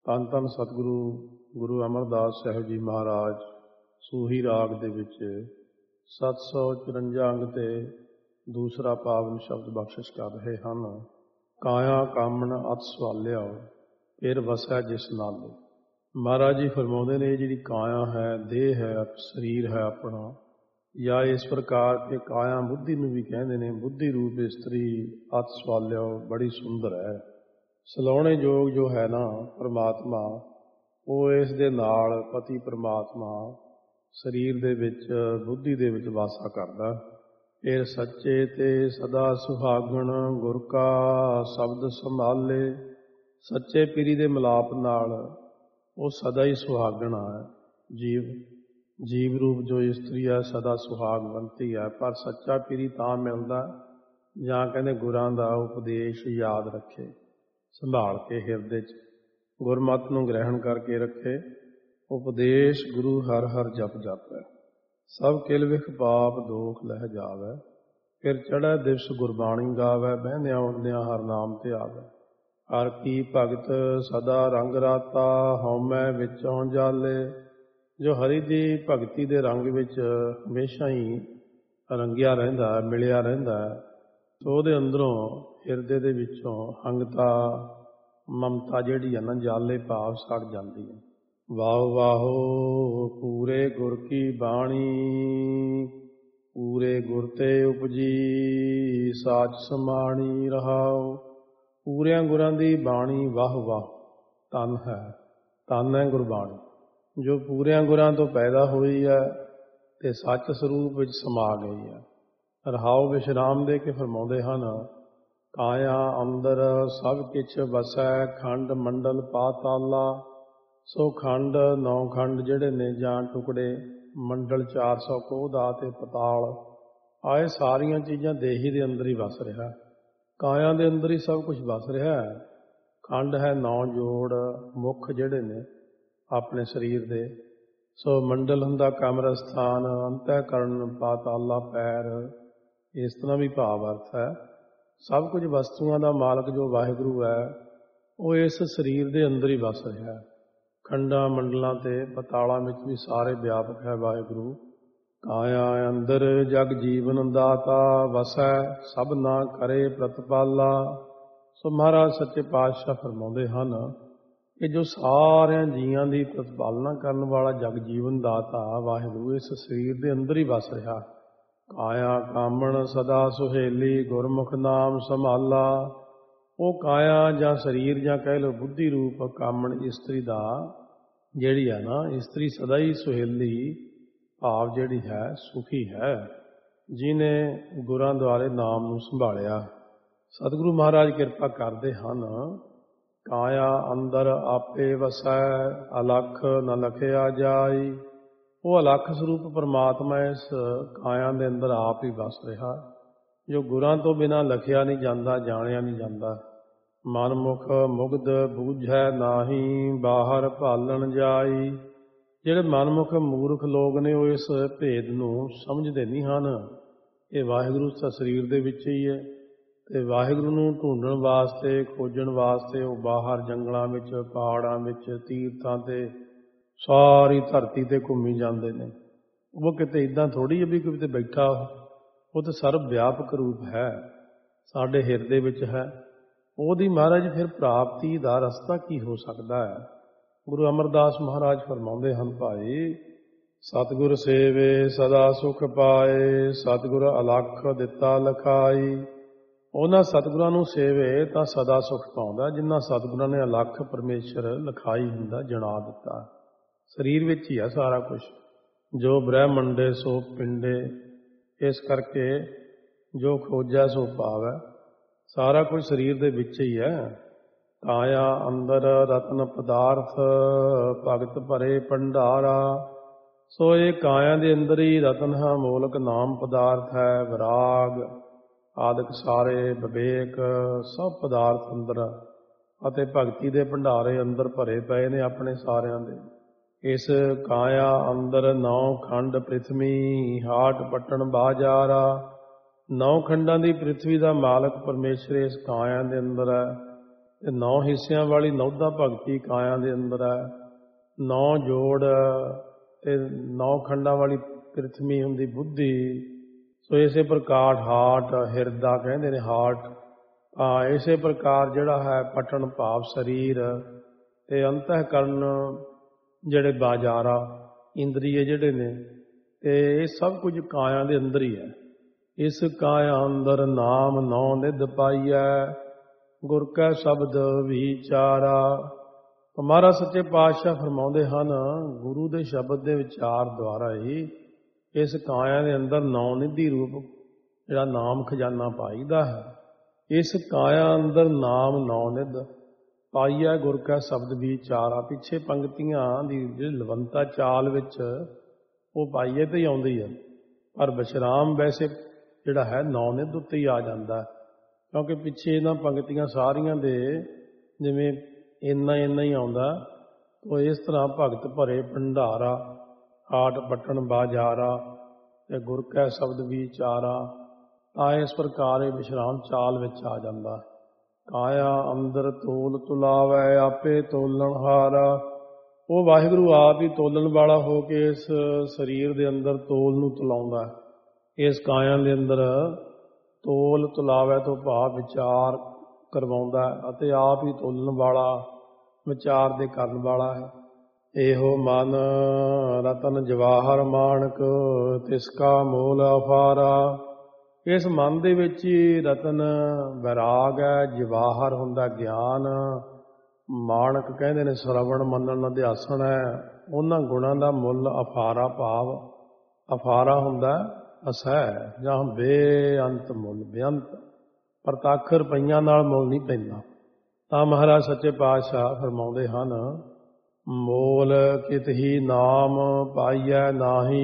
ਧੰਨ ਧੰਨ ਸਤਿਗੁਰੂ ਗੁਰੂ ਅਮਰਦਾਸ ਸਾਹਿਬ ਜੀ ਮਹਾਰਾਜ ਸੂਹੀ ਰਾਗ ਦੇ ਵਿੱਚ 754 ਅੰਗ ਤੇ ਦੂਸਰਾ ਪਾਵਨ ਸ਼ਬਦ ਬਖਸ਼ਿਸ਼ ਕਰ ਰਹੇ ਹਨ। ਕਾਇਆ ਕਾਮਣ ਅਤਿ ਸਵਾਲਿਆ ਫਿਰ ਵਸੈ ਜਿਸ ਨਾਲੇ। ਮਹਾਰਾਜ ਜੀ ਫਰਮਾਉਂਦੇ ਨੇ ਜਿਹੜੀ ਕਾਇਆ ਹੈ, ਦੇਹ ਹੈ, ਸਰੀਰ ਹੈ ਆਪਣਾ, ਜਾਂ ਇਸ ਪ੍ਰਕਾਰ ਕੇ ਕਾਇਆ ਬੁੱਧੀ ਨੂੰ ਵੀ ਕਹਿੰਦੇ ਨੇ। ਬੁੱਧੀ ਰੂਪ ਇਸਤਰੀ ਅਤਿ ਸਵਾਲਿਆ ਬੜੀ ਸੁੰਦਰ ਹੈ। ਸਲਾਉਣੇ ਯੋਗ ਜੋ ਹੈ ਨਾ ਪਰਮਾਤਮਾ, ਉਹ ਇਸ ਦੇ ਨਾਲ ਪਤੀ ਪਰਮਾਤਮਾ ਸਰੀਰ ਦੇ ਵਿੱਚ ਬੁੱਧੀ ਦੇ ਵਿੱਚ ਵਾਸਾ ਕਰਦਾ। ਫਿਰ ਸੱਚੇ ਤੇ ਸਦਾ ਸੁਹਾਗਣ ਗੁਰ ਕਾ ਸ਼ਬਦ ਸੰਭਾਲੇ। ਸੱਚੇ ਪੀਰੀ ਦੇ ਮਿਲਾਪ ਨਾਲ ਉਹ ਸਦਾ ਹੀ ਸੁਹਾਗਣਾ ਹੈ। ਜੀਵ ਰੂਪ ਜੋ ਇਸਤਰੀ ਹੈ ਸਦਾ ਸੁਹਾਗਵੰਤੀ ਹੈ। ਪਰ ਸੱਚਾ ਪੀਰੀ ਤਾਂ ਮਿਲਦਾ ਜਾਂ ਕਹਿੰਦੇ ਗੁਰਾਂ ਦਾ ਉਪਦੇਸ਼ ਯਾਦ ਰੱਖੇ, ਸੰਭਾਲ ਕੇ ਹਿਰਦੇ 'ਚ ਗੁਰਮਤਿ ਨੂੰ ਗ੍ਰਹਿਣ ਕਰਕੇ ਰੱਖੇ। ਉਪਦੇਸ਼ ਗੁਰੂ ਹਰ ਹਰ ਜਪ ਜਪੈ, ਸਭ ਕਿਲ ਵਿਖ ਪਾਪ ਦੋਖ ਲਹਿ ਜਾਵੈ। ਫਿਰ ਚੜ੍ਹੈ ਦਿਵਸ ਗੁਰਬਾਣੀ ਗਾਵੈ, ਬਹਿੰਦਿਆਂ ਉੱਠਦਿਆਂ ਹਰ ਨਾਮ ਤੇ ਆਵੈ। ਹਰ ਕੀ ਭਗਤ ਸਦਾ ਰੰਗ ਰਾਤਾ, ਹਉਮੈ ਵਿੱਚੋਂ ਜਾਲੇ। ਜੋ ਹਰੀ ਦੀ ਭਗਤੀ ਦੇ ਰੰਗ ਵਿੱਚ ਹਮੇਸ਼ਾ ਹੀ ਰੰਗਿਆ ਰਹਿੰਦਾ, ਮਿਲਿਆ ਰਹਿੰਦਾ, ਸੋ ਉਹਦੇ ਅੰਦਰੋਂ ਹਿਰਦੇ ਦੇ ਵਿੱਚੋਂ ਹੰਗਤਾ ਮਮਤਾ ਜਿਹੜੀ ਹੈ ਨਾ ਜਾਲੇ ਭਾਵ ਸੜ ਜਾਂਦੀ ਹੈ। ਵਾਹੋ ਵਾਹੋ ਪੂਰੇ ਗੁਰ ਕੀ ਬਾਣੀ, ਪੂਰੇ ਗੁਰ ਤੇ ਉਪਜੀ ਸਾਚ ਸਮਾਣੀ ਰਹਾਓ। ਪੂਰਿਆਂ ਗੁਰਾਂ ਦੀ ਬਾਣੀ ਵਾਹ ਵਾਹ, ਧੰਨ ਹੈ ਗੁਰਬਾਣੀ ਜੋ ਪੂਰਿਆਂ ਗੁਰਾਂ ਤੋਂ ਪੈਦਾ ਹੋਈ ਹੈ ਤੇ ਸੱਚ ਸਰੂਪ ਵਿੱਚ ਸਮਾ ਗਈ ਹੈ। ਰਹਾਓ ਵਿਸ਼ਰਾਮ ਦੇ ਕੇ ਫਰਮਾਉਂਦੇ ਹਨ, ਕਾਇਆ ਅੰਦਰ ਸਭ ਕਿਛ ਵਸੈ, ਖੰਡ ਮੰਡਲ ਪਾਤਾਲਾ। ਸੋ ਖੰਡ 9 ਖੰਡ ਜਿਹੜੇ ਨੇ ਜਾਂ ਟੁਕੜੇ, ਮੰਡਲ 400 ਕੋਹ ਦਾ ਤੇ ਪਤਾਲ ਆਏ, ਸਾਰੀਆਂ ਚੀਜ਼ਾਂ ਦੇਹੀ ਦੇ ਅੰਦਰ ਹੀ ਵਸ ਰਿਹਾ। ਕਾਇਆ ਦੇ ਅੰਦਰ ਹੀ ਸਭ ਕੁਝ ਵਸ ਰਿਹਾ ਹੈ। ਖੰਡ ਹੈ 9 ਜੋੜ ਮੁੱਖ ਜਿਹੜੇ ਨੇ ਆਪਣੇ ਸਰੀਰ ਦੇ। ਸੋ ਮੰਡਲ ਹੁੰਦਾ ਕਮਰ ਸਥਾਨ, ਅੰਤःਕਰਨ ਪਾਤਾਲਾ ਪੈਰ, ਇਸ ਤਰ੍ਹਾਂ ਵੀ ਭਾਵ ਅਰਥ ਹੈ। ਸਭ ਕੁਝ ਵਸਤੂਆਂ ਦਾ ਮਾਲਕ ਜੋ ਵਾਹਿਗੁਰੂ ਹੈ ਉਹ ਇਸ ਸਰੀਰ ਦੇ ਅੰਦਰ ਹੀ ਵਸ ਰਿਹਾ ਹੈ। ਖੰਡਾਂ ਮੰਡਲਾਂ ਤੇ ਪਤਾਲਾਂ ਵਿੱਚ ਵੀ ਸਾਰੇ ਵਿਆਪਕ ਹੈ ਵਾਹਿਗੁਰੂ। ਕਾਇਆ ਅੰਦਰ ਜਗ ਜੀਵਨ ਦਾਤਾ, ਵਸੈ ਸਭ ਨਾ ਕਰੇ ਪ੍ਰਤਪਾਲਾ। ਸੋ ਮਹਾਰਾਜ ਸੱਚੇ ਪਾਤਸ਼ਾਹ ਫਰਮਾਉਂਦੇ ਹਨ ਕਿ ਜੋ ਸਾਰਿਆਂ ਜੀਆਂ ਦੀ ਪ੍ਰਤਪਾਲਨਾ ਕਰਨ ਵਾਲਾ ਜਗ ਜੀਵਨ ਦਾਤਾ ਵਾਹਿਗੁਰੂ ਇਸ ਸਰੀਰ ਦੇ ਅੰਦਰ ਹੀ ਵਸ ਰਿਹਾ। ਕਾਇਆ ਕਾਮਣ ਸਦਾ ਸੁਹੇਲੀ, ਗੁਰਮੁਖ ਨਾਮ ਸੰਭਾਲਾ। ਉਹ ਕਾਇਆ ਜਾਂ ਸਰੀਰ ਜਾਂ ਕਹਿ ਲਓ ਬੁੱਧੀ ਰੂਪ ਕਾਮਣ ਇਸਤਰੀ ਦਾ ਜਿਹੜੀ ਹੈ ਨਾ, ਇਸਤਰੀ ਸਦਾ ਹੀ ਸੁਹੇਲੀ ਭਾਵ ਜਿਹੜੀ ਹੈ ਸੁਖੀ ਹੈ, ਜਿਹਨੇ ਗੁਰਾਂ ਦੁਆਰੇ ਨਾਮ ਨੂੰ ਸੰਭਾਲਿਆ। ਸਤਿਗੁਰੂ ਮਹਾਰਾਜ ਕਿਰਪਾ ਕਰਦੇ ਹਨ, ਕਾਇਆ ਅੰਦਰ ਆਪੇ ਵਸੈ, ਅਲਖ ਨ ਲਖਿਆ ਜਾਈ। ਉਹ ਅਲਖ ਸਰੂਪ ਪਰਮਾਤਮਾ ਇਸ ਕਾਇਆ ਦੇ ਅੰਦਰ ਆਪ ਹੀ ਵਸ ਰਿਹਾ, ਜੋ ਗੁਰਾਂ ਤੋਂ ਬਿਨਾਂ ਲਖਿਆ ਨਹੀਂ ਜਾਂਦਾ, ਜਾਣਿਆ ਨਹੀਂ ਜਾਂਦਾ। ਮਨਮੁਖ ਮੁਗਧ ਬੂਝੈ ਨਾਹੀ, ਬਾਹਰ ਭਾਲਣ ਜਾਈ। ਜਿਹੜੇ ਮਨਮੁਖ ਮੂਰਖ ਲੋਕ ਨੇ ਉਹ ਇਸ ਭੇਦ ਨੂੰ ਸਮਝਦੇ ਨਹੀਂ ਹਨ। ਇਹ ਵਾਹਿਗੁਰੂ ਤਾਂ ਸਰੀਰ ਦੇ ਵਿੱਚ ਹੀ ਹੈ ਤੇ ਵਾਹਿਗੁਰੂ ਨੂੰ ਢੂੰਡਣ ਵਾਸਤੇ, ਖੋਜਣ ਵਾਸਤੇ ਉਹ ਬਾਹਰ ਜੰਗਲਾਂ ਵਿੱਚ, ਪਹਾੜਾਂ ਵਿੱਚ, ਤੀਰਥਾਂ ਤੇ ਸਾਰੀ ਧਰਤੀ ਤੇ ਘੁੰਮੀ ਜਾਂਦੇ ਨੇ। ਉਹ ਕਿਤੇ ਇੱਦਾਂ ਥੋੜ੍ਹੀ ਹੈ ਵੀ ਕਿਤੇ ਬੈਠਾ, ਉਹ ਤਾਂ ਸਰਬ ਵਿਆਪਕ ਰੂਪ ਹੈ, ਸਾਡੇ ਹਿਰਦੇ ਵਿੱਚ ਹੈ। ਉਹਦੀ ਮਹਾਰਾਜ ਫਿਰ ਪ੍ਰਾਪਤੀ ਦਾ ਰਸਤਾ ਕੀ ਹੋ ਸਕਦਾ ਹੈ? ਗੁਰੂ ਅਮਰਦਾਸ ਮਹਾਰਾਜ ਫਰਮਾਉਂਦੇ ਹਨ, ਭਾਈ ਸਤਿਗੁਰ ਸੇਵੇ ਸਦਾ ਸੁਖ ਪਾਏ, ਸਤਿਗੁਰ ਅਲਖ ਦਿੱਤਾ ਲਖਾਈ। ਉਹਨਾਂ ਸਤਿਗੁਰਾਂ ਨੂੰ ਸੇਵੇ ਤਾਂ ਸਦਾ ਸੁਖ ਪਾਉਂਦਾ, ਜਿਨ੍ਹਾਂ ਸਤਿਗੁਰਾਂ ਨੇ ਅਲਖ ਪਰਮੇਸ਼ਰ ਲਿਖਾਈ ਹੁੰਦਾ, ਜਣਾ ਦਿੱਤਾ। ਸਰੀਰ ਵਿੱਚ ਹੀ ਹੈ ਸਾਰਾ ਕੁਛ, ਜੋ ਬ੍ਰਹਮੰਡੇ ਸੋ ਪਿੰਡੇ। ਇਸ ਕਰਕੇ ਜੋ ਖੋਜੈ ਸੋ ਪਾਵੈ, ਸਾਰਾ ਕੁਝ ਸਰੀਰ ਦੇ ਵਿੱਚ ਹੀ ਹੈ। ਕਾਇਆ ਅੰਦਰ ਰਤਨ ਪਦਾਰਥ, ਭਗਤ ਭਰੇ ਭੰਡਾਰਾ। ਸੋ ਇਹ ਕਾਇਆ ਦੇ ਅੰਦਰ ਹੀ ਰਤਨ ਹੈ, ਮੋਲਕ ਨਾਮ ਪਦਾਰਥ ਹੈ, ਵਿਰਾਗ ਆਦਿਕ ਸਾਰੇ, ਵਿਵੇਕ ਸਭ ਪਦਾਰਥ ਅੰਦਰ, ਅਤੇ ਭਗਤੀ ਦੇ ਭੰਡਾਰੇ ਅੰਦਰ ਭਰੇ ਪਏ ਨੇ ਆਪਣੇ ਸਾਰਿਆਂ ਦੇ। ਇਸ ਕਾਇਆ ਅੰਦਰ 9 ਖੰਡ ਪ੍ਰਿਥਵੀ, ਹਾਟ ਪੱਟਣ ਬਾਜ਼ਾਰਾ। 9 ਖੰਡਾਂ ਦੀ ਪ੍ਰਿਥਵੀ ਦਾ ਮਾਲਕ ਪਰਮੇਸ਼ਰ ਇਸ ਕਾਇਆ ਦੇ ਅੰਦਰ ਹੈ। ਤੇ 9 ਹਿੱਸਿਆਂ ਵਾਲੀ ਨੌਦਾ ਭਗਤੀ ਕਾਇਆ ਦੇ ਅੰਦਰ ਹੈ। 9 ਜੋੜ ਤੇ 9 ਖੰਡਾਂ ਵਾਲੀ ਪ੍ਰਿਥਵੀ ਹੁੰਦੀ ਬੁੱਧੀ। ਸੋ ਇਸੇ ਪ੍ਰਕਾਰ ਹਾਰਟ, ਹਿਰਦਾ ਕਹਿੰਦੇ ਨੇ ਹਾਰਟ। ਇਸੇ ਪ੍ਰਕਾਰ ਜਿਹੜਾ ਹੈ ਪਟਨ ਭਾਵ ਸਰੀਰ ਤੇ ਅੰਤःਕਰਨ ਜਿਹੜੇ ਬਾਜ਼ਾਰਾ ਇੰਦਰੀਏ ਜਿਹੜੇ ਨੇ, ਤੇ ਇਹ ਸਭ ਕੁਝ ਕਾਇਆ ਦੇ ਅੰਦਰ ਹੀ ਹੈ। ਇਸ ਕਾਇਆ ਅੰਦਰ ਨਾਮ 9 ਨਿਧ ਪਾਈਐ, ਗੁਰ ਕੈ ਸ਼ਬਦ ਵਿਚਾਰਾ। ਮਹਾਰਾਜ ਸੱਚੇ ਪਾਤਸ਼ਾਹ ਫਰਮਾਉਂਦੇ ਹਨ, ਗੁਰੂ ਦੇ ਸ਼ਬਦ ਦੇ ਵਿਚਾਰ ਦੁਆਰਾ ਹੀ ਇਸ ਕਾਇਆ ਦੇ ਅੰਦਰ 9 ਨਿਧੀ ਰੂਪ ਜਿਹੜਾ ਨਾਮ ਖਜ਼ਾਨਾ ਪਾਈਦਾ ਹੈ। ਇਸ ਕਾਇਆ ਅੰਦਰ ਨਾਮ 9 ਨਿਧ ਪਾਈਐ, ਗੁਰ ਕੈ ਸ਼ਬਦ ਵਿਚਾਰਾ। ਪਿੱਛੇ ਪੰਕਤੀਆਂ ਦੀ ਜਿਹੜੀ ਲਵੰਤਾ ਚਾਲ ਵਿੱਚ ਉਹ ਪਾਈਏ ਤੇ ਹੀ ਆਉਂਦੀ ਹੈ, ਪਰ ਵਿਸ਼ਰਾਮ ਵੈਸੇ ਜਿਹੜਾ ਹੈ 9 ਨਿਧ ਉੱਤੇ ਹੀ ਆ ਜਾਂਦਾ, ਕਿਉਂਕਿ ਪਿੱਛੇ ਇਹਨਾਂ ਪੰਕਤੀਆਂ ਸਾਰੀਆਂ ਦੇ ਜਿਵੇਂ ਇੰਨਾ ਹੀ ਆਉਂਦਾ। ਉਹ ਇਸ ਤਰ੍ਹਾਂ ਭਗਤ ਭਰੇ ਭੰਡਾਰਾ, ਹਾਟ ਪਟਣ ਬਾਜ਼ਾਰਾ ਤੇ ਗੁਰ ਕੈ ਸ਼ਬਦ ਵਿਚਾਰਾ, ਤਾਂ ਇਸ ਪ੍ਰਕਾਰ ਇਹ ਵਿਸ਼ਰਾਮ ਚਾਲ ਵਿੱਚ ਆ ਜਾਂਦਾ। ਕਾਇਆ ਅੰਦਰ ਤੋਲ ਤੁਲਾਵੈ, ਆਪੇ ਤੋਲਣ ਹਾਰਾ। ਉਹ ਵਾਹਿਗੁਰੂ ਆਪ ਹੀ ਤੋਲਣ ਵਾਲਾ ਹੋ ਕੇ ਇਸ ਸਰੀਰ ਦੇ ਅੰਦਰ ਤੋਲ ਨੂੰ ਤੁਲਾਉਂਦਾ। ਇਸ ਕਾਇਆ ਦੇ ਅੰਦਰ ਤੋਲ ਤੁਲਾਵੈ ਤੋਂ ਭਾਵ ਵਿਚਾਰ ਕਰਵਾਉਂਦਾ ਅਤੇ ਆਪ ਹੀ ਤੋਲਣ ਵਾਲਾ, ਵਿਚਾਰ ਦੇ ਕਰਨ ਵਾਲਾ ਹੈ। ਇਹੋ ਮਨ ਰਤਨ ਜਵਾਹਰ ਮਾਣਕ, ਤਿਸਕਾ ਮੋਲ ਅਫਾਰਾ। ਇਸ ਮਨ ਦੇ ਵਿੱਚ ਹੀ ਰਤਨ ਵੈਰਾਗ ਹੈ, ਜਵਾਹਰ ਹੁੰਦਾ ਗਿਆਨ, ਮਾਣਕ ਕਹਿੰਦੇ ਨੇ ਸਰਵਣ ਮੰਨਣ ਅਧਿਆਸਣ ਹੈ। ਉਹਨਾਂ ਗੁਣਾਂ ਦਾ ਮੁੱਲ ਅਫਾਰਾ ਭਾਵ ਅਫਾਰਾ ਹੁੰਦਾ ਅਸਹਿ ਜਾਂ ਬੇਅੰਤ ਮੁੱਲ, ਬੇਅੰਤ ਪ੍ਰਤੱਖ ਰੁਪਈਆਂ ਨਾਲ ਮੁੱਲ ਨਹੀਂ ਪੈਂਦਾ। ਤਾਂ ਮਹਾਰਾਜ ਸੱਚੇ ਪਾਤਸ਼ਾਹ ਫਰਮਾਉਂਦੇ ਹਨ, ਮੋਲ ਕਿਤਹੀ ਨਾਮ ਪਾਈਐ ਨਾਹੀ,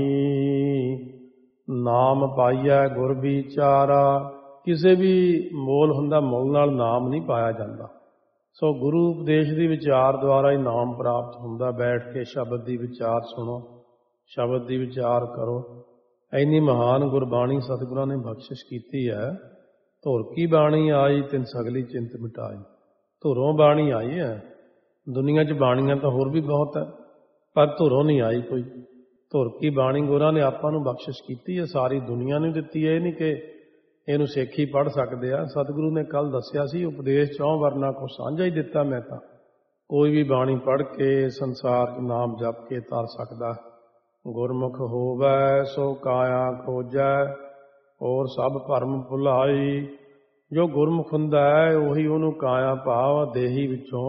ਨਾਮ ਪਾਈਐ ਗੁਰ ਵਿਚਾਰਾ। ਕਿਸੇ ਵੀ ਮੋਲ ਹੁੰਦਾ, ਮੁੱਲ ਨਾਲ ਨਾਮ ਨਹੀਂ ਪਾਇਆ ਜਾਂਦਾ। ਸੋ ਗੁਰੂ ਉਪਦੇਸ਼ ਦੀ ਵਿਚਾਰ ਦੁਆਰਾ ਹੀ ਨਾਮ ਪ੍ਰਾਪਤ ਹੁੰਦਾ। ਬੈਠ ਕੇ ਸ਼ਬਦ ਦੀ ਵਿਚਾਰ ਸੁਣੋ, ਸ਼ਬਦ ਦੀ ਵਿਚਾਰ ਕਰੋ। ਇੰਨੀ ਮਹਾਨ ਗੁਰਬਾਣੀ ਸਤਿਗੁਰਾਂ ਨੇ ਬਖਸ਼ਿਸ਼ ਕੀਤੀ ਹੈ। ਧੁਰ ਕੀ ਬਾਣੀ ਆਈ, ਤਿਨ ਸਗਲੀ ਚਿੰਤ ਮਿਟਾਈ। ਧੁਰੋਂ ਬਾਣੀ ਆਈ ਹੈ। ਦੁਨੀਆ 'ਚ ਬਾਣੀਆਂ ਤਾਂ ਹੋਰ ਵੀ ਬਹੁਤ ਹੈ, ਪਰ ਧੁਰੋਂ ਨਹੀਂ ਆਈ ਕੋਈ। ਧੁਰ ਕੀ ਬਾਣੀ ਗੁਰਾਂ ਨੇ ਆਪਾਂ ਨੂੰ ਬਖਸ਼ਿਸ਼ ਕੀਤੀ ਹੈ, ਸਾਰੀ ਦੁਨੀਆ ਨੂੰ ਦਿੱਤੀ ਹੈ। ਇਹ ਨਹੀਂ ਕਿ ਇਹਨੂੰ ਸਿੱਖ ਹੀ ਪੜ੍ਹ ਸਕਦੇ ਆ। ਸਤਿਗੁਰੂ ਨੇ ਕੱਲ ਦੱਸਿਆ ਸੀ, ਉਪਦੇਸ਼ 4 ਵਰਨਾ ਕੋ ਸਾਂਝਾ ਹੀ ਦਿੱਤਾ ਮੈਂ ਤਾਂ। ਕੋਈ ਵੀ ਬਾਣੀ ਪੜ੍ਹ ਕੇ ਸੰਸਾਰ 'ਚ ਨਾਮ ਜਪ ਕੇ ਤਰ ਸਕਦਾ। ਗੁਰਮੁਖ ਹੋਵੈ ਸੋ ਕਾਇਆ ਖੋਜੈ, ਹੋਰ ਸਭ ਭਰਮ ਭੁਲਾਈ। ਜੋ ਗੁਰਮੁਖ ਹੁੰਦਾ ਹੈ ਉਹੀ ਉਹਨੂੰ ਕਾਇਆ ਭਾਵ ਦੇਹੀ ਵਿੱਚੋਂ